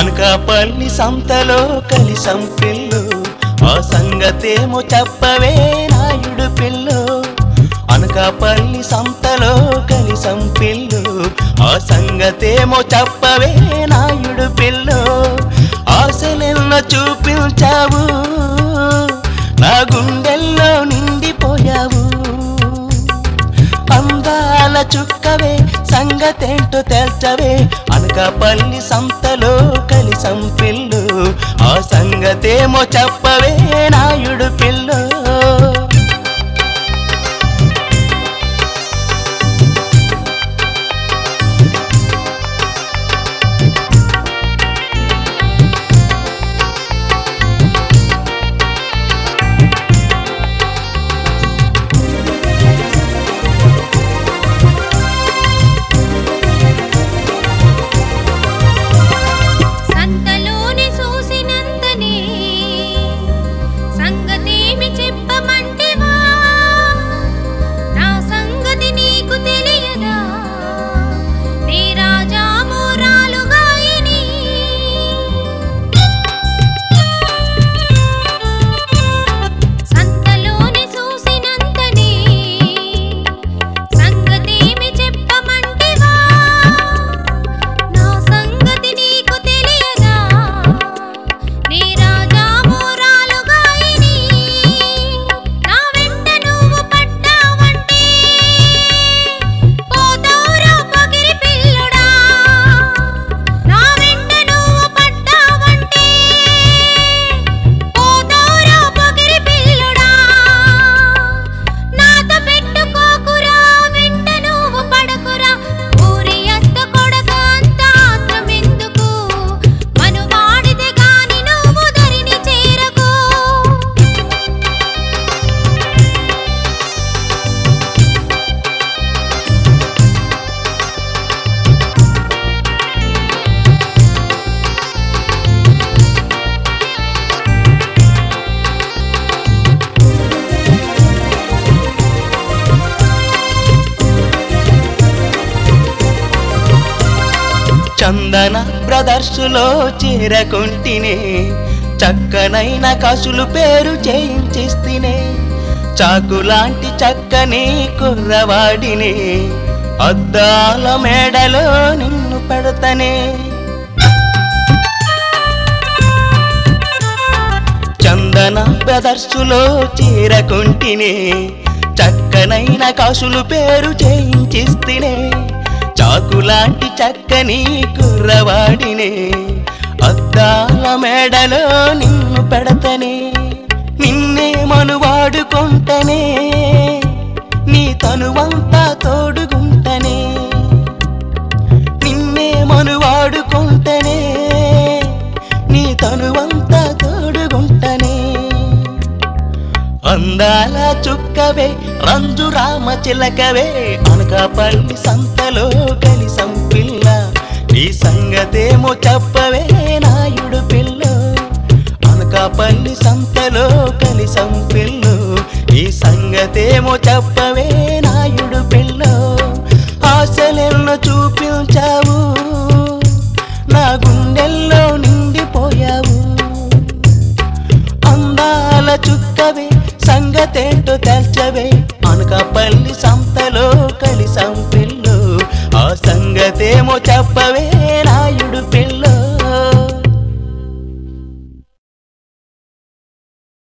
అనకాపల్లి సంతలో కలిసం పిల్లు ఆ సంగతేమో చెప్పవే నాయుడు పిల్లు అనకాపల్లి సంతలో కలిసం పిల్లు ఆ సంగతేమో చెప్పవే నాయుడు పిల్లు ఆశలెన్నో చూపించావు నా గుండెల్లో నిండిపోయావు అందాల చుక్కవే సంగతేంటో తెల్చవే అనకాపల్లి సంతలో కలిసం పిల్లు ఆ సంగతేమో చెప్పవే నాయుడు పిల్లు చందన బ్రదర్సులో చేరకుంటినే చక్కనైన కసులు పేరు చేయించిస్తేనే చాకులాంటి చక్కని కుర్రవాడినే అద్దాల మేడలో నిన్ను పెడతనే చందన బ్రదర్సులో చేరకుంటినే చక్కనైన కసులు పేరు చేయించిస్తేనే చాకులాంటి చక్కని కుర్రవాడినే అద్దాల మేడలో నిన్ను పెడతనే నిన్నే మనువాడుకుంటనే నీ తనువంతా తోడుగుంటనే నిన్నే మనువాడుకుంటనే నీ తనువంతా తోడుగుంటనే అందాల చుక్కవే రంజు రామ చిలకవే అనకాపల్లి సంతలో కలిసం పిల్ల నీ సంగతేమో చెప్పవే నాయుడు పిల్లు అనకాపల్లి సంతలో కలిసం పిల్లు నీ సంగతేమో చెప్పవే నాయుడు పిల్లు ఆశలెన్నో చూపించావు నా గుండెల్లో నిండిపోయావు అందాల చుక్కవే సంగతేంటో తెల్చవే అనకాపల్లి సంతలో కలిసం పిల్లు ఆ సంగతేమో చెప్పవే నాయుడు పిల్లు